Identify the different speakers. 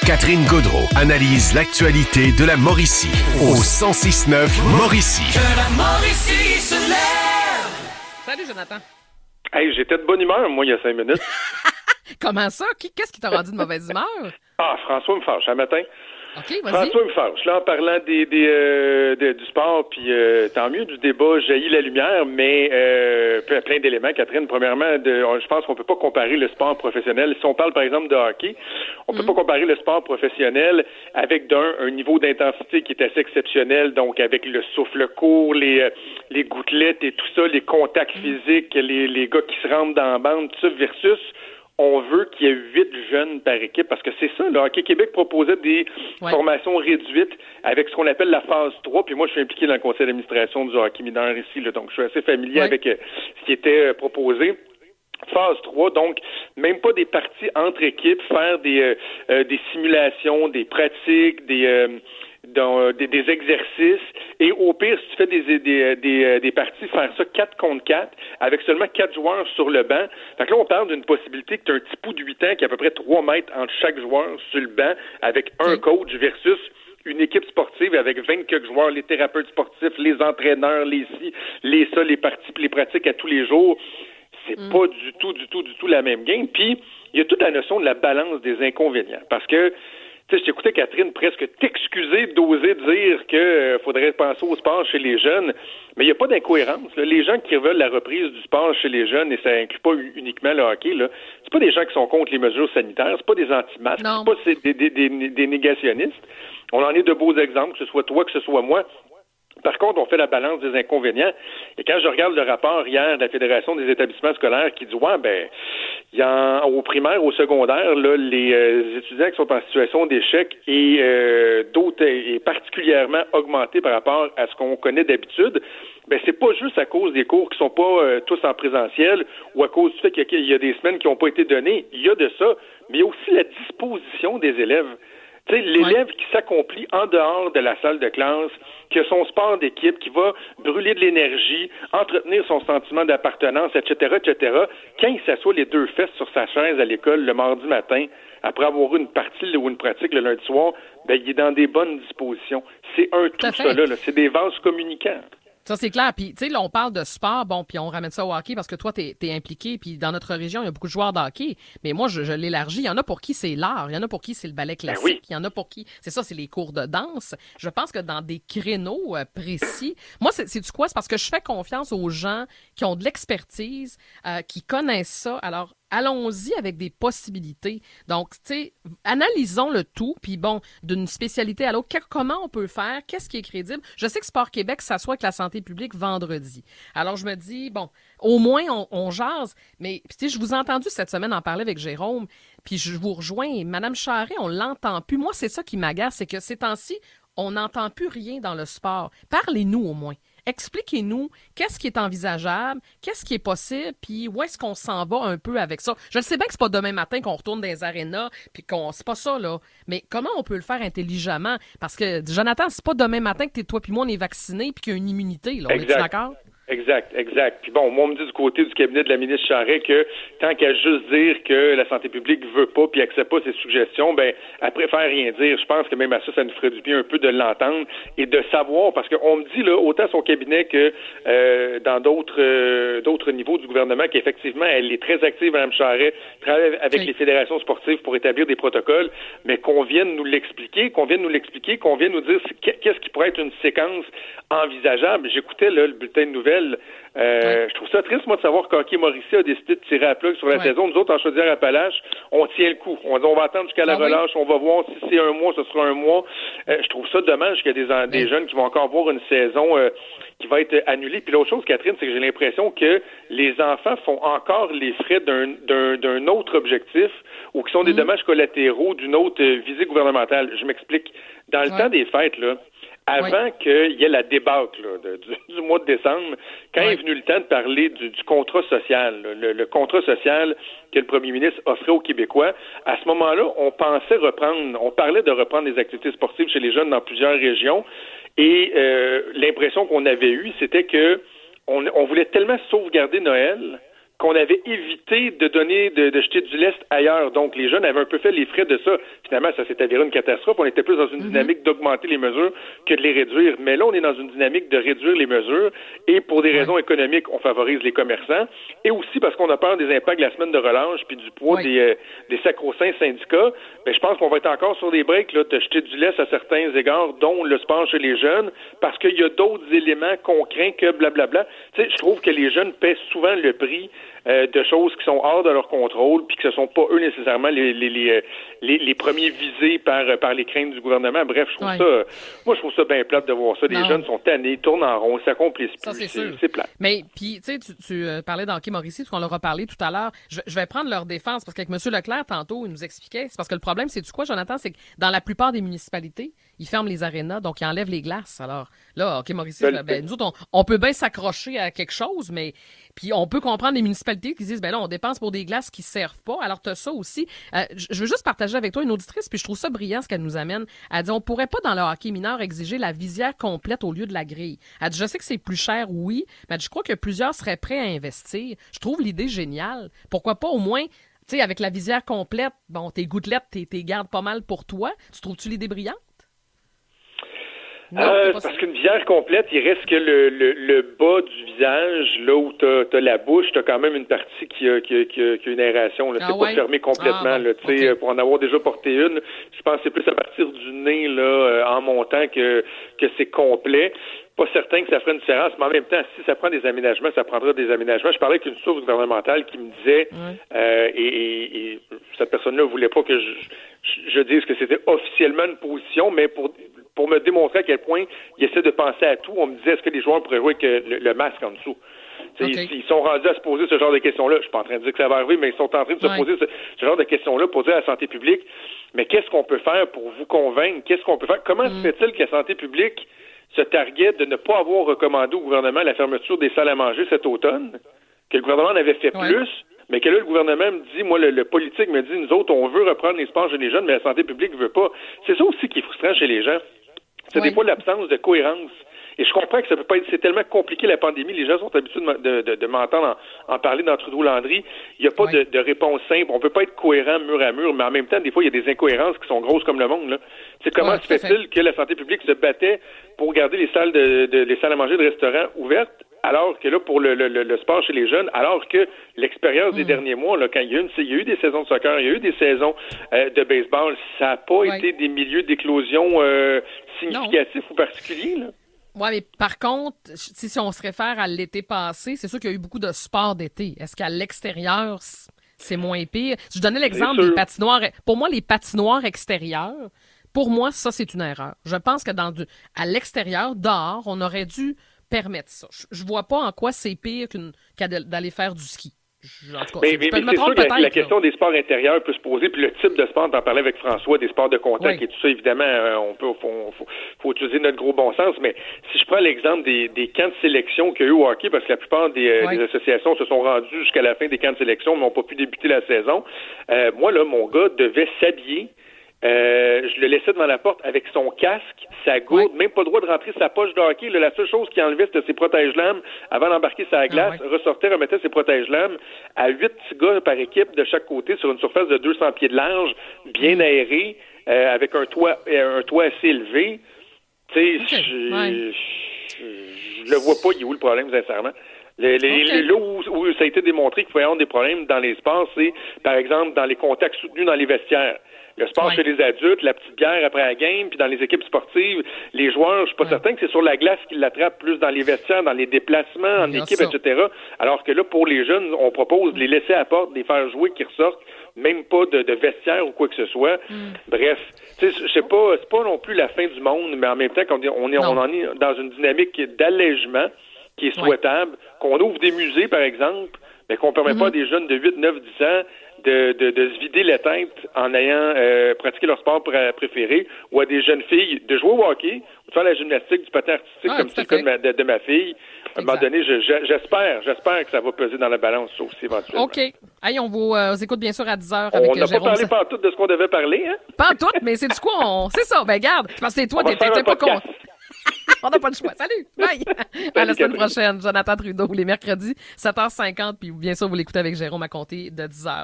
Speaker 1: Catherine Gaudreault analyse l'actualité de la Mauricie au 106.9 Mauricie.
Speaker 2: Que la Mauricie se lève.
Speaker 3: Salut, Jonathan.
Speaker 4: Hey, j'étais de bonne humeur, moi, il y a 5 minutes.
Speaker 3: Comment ça? Qu'est-ce qui t'a rendu de mauvaise humeur?
Speaker 4: Ah, François me fâche, un matin.
Speaker 3: OK, vas-y.
Speaker 4: François me fâche. Là, en parlant du sport, puis tant mieux, du débat, jaillit la lumière, mais plein d'éléments, Catherine. Premièrement, je pense qu'on peut pas comparer le sport professionnel. Si on parle, par exemple, de hockey, on peut pas comparer le sport professionnel avec un niveau d'intensité qui est assez exceptionnel, donc avec le souffle court, les gouttelettes et tout ça, les contacts physiques, les gars qui se rentrent dans la bande, tout ça, versus on veut qu'il y ait 8 jeunes par équipe, parce que c'est ça, le Hockey Québec proposait des formations réduites avec ce qu'on appelle la phase 3, puis moi je suis impliqué dans le conseil d'administration du hockey mineur ici, là, donc je suis assez familier avec ce qui était proposé. Phase 3, donc même pas des parties entre équipes, faire des simulations, des pratiques, des exercices, et au pire, si tu fais des parties, faire ça 4 contre 4, avec seulement 4 joueurs sur le banc. Fait que là, on parle d'une possibilité que tu as un petit pouls de 8 ans qui a à peu près 3 mètres entre chaque joueur sur le banc, avec un coach versus une équipe sportive avec 20 quelques joueurs, les thérapeutes sportifs, les entraîneurs, les parties, les pratiques à tous les jours. C'est pas du tout la même game. Puis, il y a toute la notion de la balance des inconvénients. Parce que, tu sais, je t'écoutais, Catherine, presque t'excuser d'oser dire que faudrait penser au sport chez les jeunes, mais il n'y a pas d'incohérence, là. Les gens qui veulent la reprise du sport chez les jeunes, et ça inclut pas uniquement le hockey, là, c'est pas des gens qui sont contre les mesures sanitaires, c'est pas des anti-masques, c'est pas des négationnistes. On en est de beaux exemples, que ce soit toi, que ce soit moi. Par contre, on fait la balance des inconvénients. Et quand je regarde le rapport hier de la Fédération des établissements scolaires qui dit il y a au primaire, au secondaire, là, les étudiants qui sont en situation d'échec et d'autres est particulièrement augmenté par rapport à ce qu'on connaît d'habitude. C'est pas juste à cause des cours qui sont pas tous en présentiel ou à cause du fait qu'il y a des semaines qui n'ont pas été données. Il y a de ça, mais il y a aussi la disposition des élèves. Tu sais, l'élève qui s'accomplit en dehors de la salle de classe, qui a son sport d'équipe, qui va brûler de l'énergie, entretenir son sentiment d'appartenance, etc., quand il s'assoit les 2 fesses sur sa chaise à l'école le mardi matin, après avoir eu une partie ou une pratique le lundi soir, il est dans des bonnes dispositions. C'est tout ça là, c'est des vases communicants.
Speaker 3: Ça, c'est clair. Puis, tu sais, là, on parle de sport, puis on ramène ça au hockey parce que toi, t'es impliqué, puis dans notre région, il y a beaucoup de joueurs de hockey. Mais moi, je l'élargis. Il y en a pour qui c'est l'art. Il y en a pour qui c'est le ballet classique. Il y en a pour qui, c'est les cours de danse. Je pense que dans des créneaux précis, moi, c'est quoi? C'est parce que je fais confiance aux gens qui ont de l'expertise, qui connaissent ça. Alors, allons-y avec des possibilités. Donc, tu sais, analysons le tout, puis d'une spécialité à l'autre, comment on peut faire, qu'est-ce qui est crédible. Je sais que Sport Québec s'assoit avec la santé publique vendredi. Alors, je me dis, au moins, on jase, mais tu sais, je vous ai entendu cette semaine en parler avec Jérôme, puis je vous rejoins. Madame Charret, on l'entend plus. Moi, c'est ça qui m'agace, c'est que ces temps-ci, on n'entend plus rien dans le sport. Parlez-nous au moins. Expliquez-nous qu'est-ce qui est envisageable, qu'est-ce qui est possible, puis où est-ce qu'on s'en va un peu avec ça. Je le sais bien que c'est pas demain matin qu'on retourne dans les arénas, puis c'est pas ça, là. Mais comment on peut le faire intelligemment? Parce que, Jonathan, c'est pas demain matin que toi puis moi, on est vaccinés puis qu'il y a une immunité, là. On est-tu d'accord?
Speaker 4: Exact. Puis moi, on me dit du côté du cabinet de la ministre Charret que tant qu'à juste dire que la santé publique veut pas puis accepte pas ses suggestions, elle préfère rien dire. Je pense que même à ça nous ferait du bien un peu de l'entendre et de savoir, parce qu'on me dit, là, autant son cabinet que dans d'autres niveaux du gouvernement, qu'effectivement, elle est très active, Mme Charret, travaille avec les fédérations sportives pour établir des protocoles, mais qu'on vienne nous l'expliquer, qu'on vienne nous dire qu'est-ce qui pourrait être une séquence envisageable. J'écoutais là, le bulletin de nouvelles. Je trouve ça triste, moi, de savoir qu'Hockey Mauricie a décidé de tirer à plug sur la saison. Nous autres, en Chaudière-Appalaches, on tient le coup. On va attendre jusqu'à la relâche. On va voir si c'est un mois, ce sera un mois. Je trouve ça dommage qu'il y ait des jeunes qui vont encore voir une saison qui va être annulée. Puis l'autre chose, Catherine, c'est que j'ai l'impression que les enfants font encore les frais d'un autre objectif ou qui sont des dommages collatéraux d'une autre visée gouvernementale. Je m'explique. Dans le temps des fêtes, là, avant qu'il y ait la débâcle du mois de décembre, quand est venu le temps de parler du contrat social, le contrat social que le premier ministre offrait aux Québécois, à ce moment-là, on parlait de reprendre les activités sportives chez les jeunes dans plusieurs régions, et l'impression qu'on avait eue, c'était que on voulait tellement sauvegarder Noël qu'on avait évité de jeter du lest ailleurs. Donc, les jeunes avaient un peu fait les frais de ça. Finalement, ça s'est avéré une catastrophe. On était plus dans une dynamique d'augmenter les mesures que de les réduire. Mais là, on est dans une dynamique de réduire les mesures. Et pour des raisons économiques, on favorise les commerçants. Et aussi parce qu'on a peur des impacts de la semaine de relâche puis du poids des sacro-saints syndicats. Ben, je pense qu'on va être encore sur des breaks là, de jeter du lest à certains égards, dont le sport chez les jeunes, parce qu'il y a d'autres éléments qu'on craint que blablabla. Tu sais, je trouve que les jeunes paient souvent le prix de choses qui sont hors de leur contrôle, puis que ce sont pas eux nécessairement les premiers visés par les craintes du gouvernement. Bref, je trouve ça bien plate de voir ça. Les jeunes sont tannés, tournent en rond, s'accomplissent plus. C'est plate.
Speaker 3: Mais puis tu sais, tu parlais d'Hockey Mauricie, parce qu'on leur a parlé tout à l'heure. Je vais prendre leur défense parce qu'avec M. Leclerc tantôt, il nous expliquait. C'est parce que le problème, c'est quoi, Jonathan, c'est que dans la plupart des municipalités, ils ferment les arénas, donc ils enlèvent les glaces. Alors là, Hockey Mauricie, nous autres, on peut bien s'accrocher à quelque chose, mais puis on peut comprendre les municipalités qui disent, ben là, on dépense pour des glaces qui servent pas. Alors, t'as ça aussi. Je veux juste partager avec toi une auditrice, puis je trouve ça brillant ce qu'elle nous amène. Elle dit, on pourrait pas, dans le hockey mineur, exiger la visière complète au lieu de la grille. Elle dit, je sais que c'est plus cher, oui, mais elle dit, je crois que plusieurs seraient prêts à investir. Je trouve l'idée géniale. Pourquoi pas au moins, tu sais, avec la visière complète, bon, tes gouttelettes, t'es gardes pas mal pour toi. Tu trouves-tu l'idée brillante?
Speaker 4: Parce qu'une visière complète, il reste que le bas du visage, là où t'as la bouche, t'as quand même une partie qui a une aération. Là. C'est pas fermé complètement. Là, pour en avoir déjà porté une, je pense que c'est plus à partir du nez là, en montant que c'est complet. Pas certain que ça ferait une différence, mais en même temps, si ça prend des aménagements, ça prendra des aménagements. Je parlais avec une source gouvernementale qui me disait, et cette personne-là voulait pas que je dise que c'était officiellement une position, mais pour me démontrer à quel point il essaie de penser à tout, on me disait, est-ce que les joueurs pourraient jouer avec le masque en dessous? Ils sont rendus à se poser ce genre de questions-là. Je suis pas en train de dire que ça va arriver, mais ils sont en train de se poser ce genre de questions-là pour dire à la santé publique, mais qu'est-ce qu'on peut faire pour vous convaincre? Qu'est-ce qu'on peut faire? Comment se fait-il que la santé publique se targuait de ne pas avoir recommandé au gouvernement la fermeture des salles à manger cet automne, que le gouvernement en avait fait plus, mais que là, le gouvernement me dit, moi, le politique me dit, nous autres, on veut reprendre les sports chez les jeunes, mais la santé publique veut pas. C'est ça aussi qui est frustrant chez les gens. C'est des fois l'absence de cohérence. Et je comprends que ça peut pas être, c'est tellement compliqué la pandémie, les gens sont habitués de m'entendre en parler dans Trudeau-Landry. Il n'y a pas de réponse simple. On peut pas être cohérent mur à mur, mais en même temps, des fois, il y a des incohérences qui sont grosses comme le monde, là. C'est comment se fait-il que la santé publique se battait pour garder les salles les salles à manger de restaurants ouvertes, alors que là, pour le sport chez les jeunes, alors que l'expérience des derniers mois, là, quand il y a eu des saisons de soccer, il y a eu des saisons de baseball, ça n'a pas été des milieux d'éclosion significatifs ou particuliers, là.
Speaker 3: Oui, mais par contre, si on se réfère à l'été passé, c'est sûr qu'il y a eu beaucoup de sports d'été. Est-ce qu'à l'extérieur, c'est moins pire? Je donnais l'exemple des patinoires. Pour moi, les patinoires extérieures, pour moi, ça, c'est une erreur. Je pense que à l'extérieur, dehors, on aurait dû permettre ça. Je vois pas en quoi c'est pire qu'à d'aller faire du ski. En tout cas,
Speaker 4: mais c'est sûr que la question des sports intérieurs peut se poser, puis le type de sport, t'en parlais avec François, des sports de contact et tout ça, évidemment, faut utiliser notre gros bon sens, mais si je prends l'exemple des camps de sélection qu'il y a eu au hockey, parce que la plupart des associations se sont rendues jusqu'à la fin des camps de sélection, mais n'ont pas pu débuter la saison, moi, là, mon gars devait s'habiller. Je le laissais devant la porte avec son casque, sa gourde, même pas le droit de rentrer sa poche de hockey. Là, la seule chose qu'il enlevait, c'était ses protège-lames avant d'embarquer sa glace, ressortait, remettait ses protège-lames à 8 petits gars par équipe de chaque côté sur une surface de 200 pieds de large, bien aérée, avec un toit assez élevé. Tu sais, je le vois pas, il est où le problème, sincèrement? Là où ça a été démontré qu'il faut y avoir des problèmes dans les sports, c'est, par exemple, dans les contacts soutenus dans les vestiaires. Le sport chez les adultes, la petite bière après la game, puis dans les équipes sportives, les joueurs, je suis pas certain que c'est sur la glace qu'ils l'attrapent plus dans les vestiaires, dans les déplacements, en équipe, etc. Alors que là, pour les jeunes, on propose de les laisser à la porte, de les faire jouer, qu'ils ressortent, même pas de vestiaire ou quoi que ce soit. Bref, tu sais, je sais pas, c'est pas non plus la fin du monde, mais en même temps, on en est dans une dynamique d'allègement qui est souhaitable, qu'on ouvre des musées, par exemple, mais qu'on permet pas à des jeunes de 8, 9, 10 ans de se vider la tête en ayant pratiqué leur sport préféré, ou à des jeunes filles de jouer au hockey ou de faire la gymnastique, du patin artistique, comme c'est le cas de ma fille. À un moment donné, j'espère que ça va peser dans la balance, ça aussi, éventuellement.
Speaker 3: OK. Hey, on vous écoute bien sûr à 10h avec Jérôme.
Speaker 4: On n'a pas parlé pas tout de ce qu'on devait parler, hein?
Speaker 3: Pas tout, mais c'est du quoi? C'est ça. Ben, garde, parce que toi, t'étais pas content. On n'a pas le choix. Salut! Bye! À la semaine prochaine, Jonathan Trudeau, les mercredis, 7h50, puis bien sûr, vous l'écoutez avec Jérôme à compter de 10h.